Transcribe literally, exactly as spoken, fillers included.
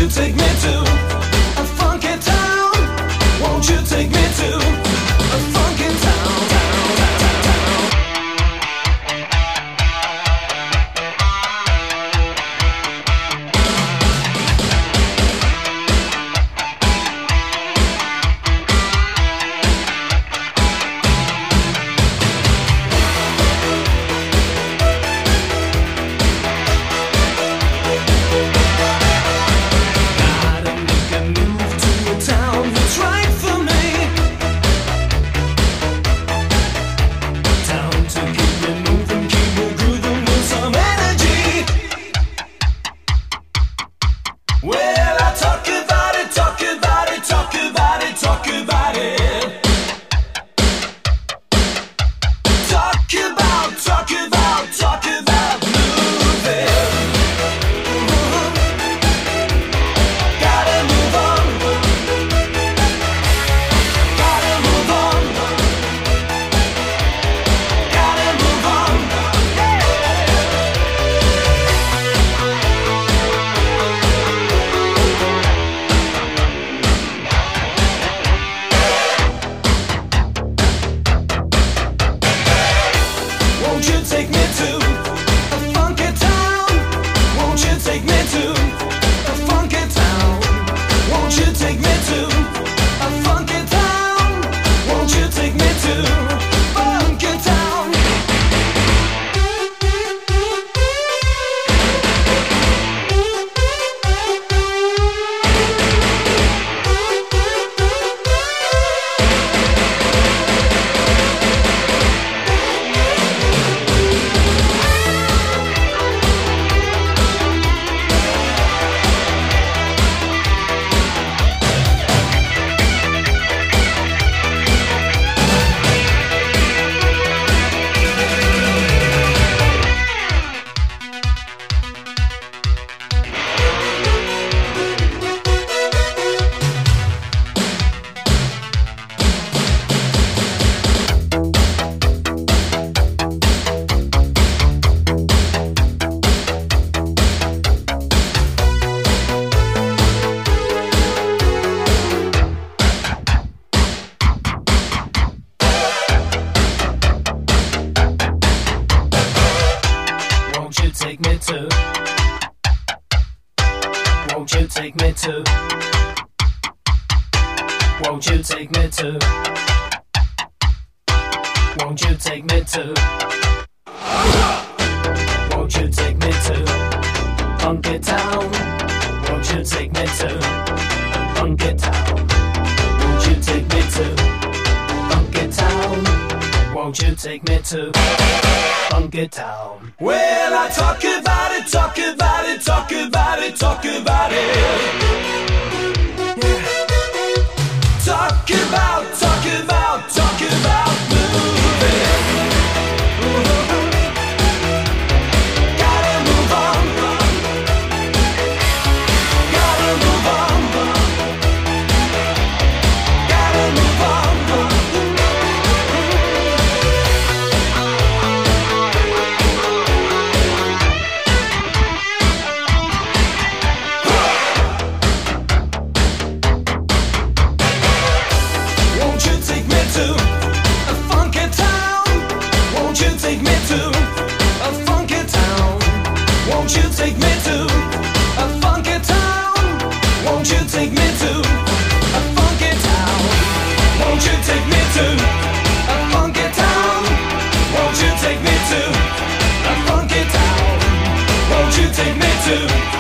you take me to a funky town? Won't you take me to a funky town? Town, town, town, town. Take me to, won't you take me to, won't you take me to, won't you take me to, won't you take me to Funky Town, won't you take me to Funky Town, won't you take me to Funky Town, won't you take me to Funky Town. Well, I talk about it, talk about it, talk about it, talk about it. Yeah. Talk about, talk about, talk about moving. Gotta move on. Gotta move on. Gotta move on. Won't you take me to a funky town? Won't you take me to a funky town? Won't you take me to a funky town? Won't you take me to a funky town? Won't you take me to